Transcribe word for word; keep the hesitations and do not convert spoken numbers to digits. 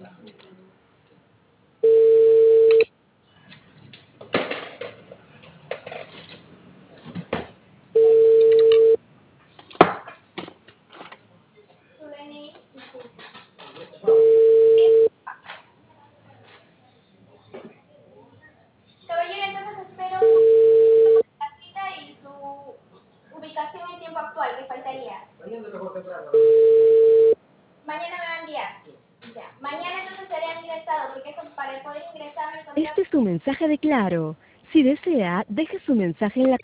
Caballero, entonces espero su la cita y su ubicación en tiempo actual, que faltaría. Mañana me va a enviar. Ya. Mañana entonces será ingresado, porque eso para poder ingresar el contrato. Este es su mensaje de Claro. Si desea, deje su mensaje en la